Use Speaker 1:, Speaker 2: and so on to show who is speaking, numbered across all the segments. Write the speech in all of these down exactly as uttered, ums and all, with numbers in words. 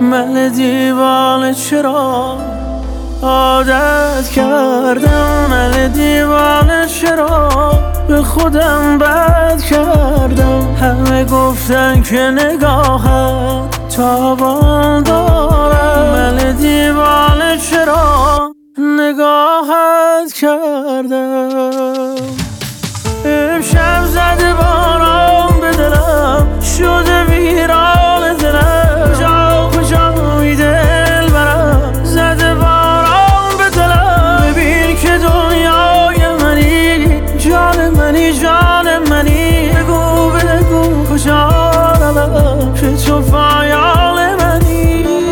Speaker 1: من دیوانه چرا عادت کردم، من دیوانه چرا به خودم بد کردم. همه گفتن که نگاهت تابان دارم، من دیوانه چرا نگاهت کردم. امشب زده باران به دلم، شده ویران دلم، جا کجا دل برم. زده باران به دلم، ببین که دنیای منی، جان منی جان منی. بگو بگو کجا روم که تو فایال منی.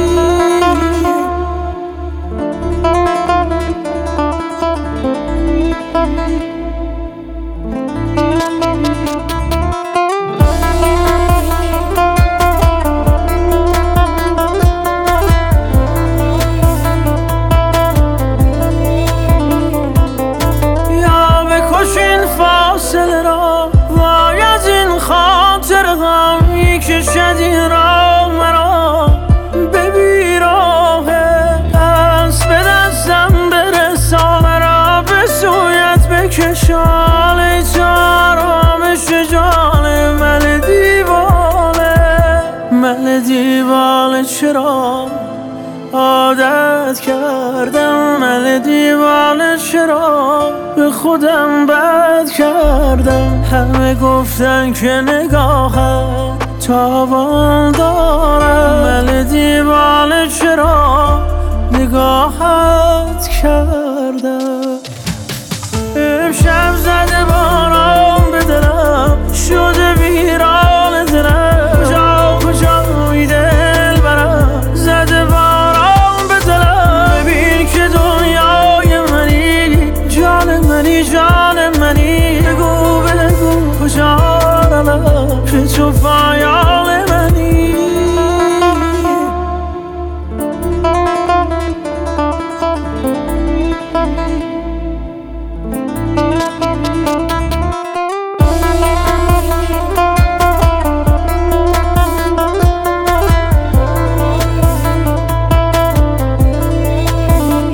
Speaker 1: فاصله را وای از این خاطر غمی که شدی را مرا به بیراهه. دست به دستم برسان مرا به سویت بکشان، ای تو آرامش جان من دیوانه. من دیوانه چرا عادت کردم، من دیوانه چرا به خودم بد کردم. همه گفتن که نگاهت تابان دارم، من دیوانه چرا نگاهت کردم.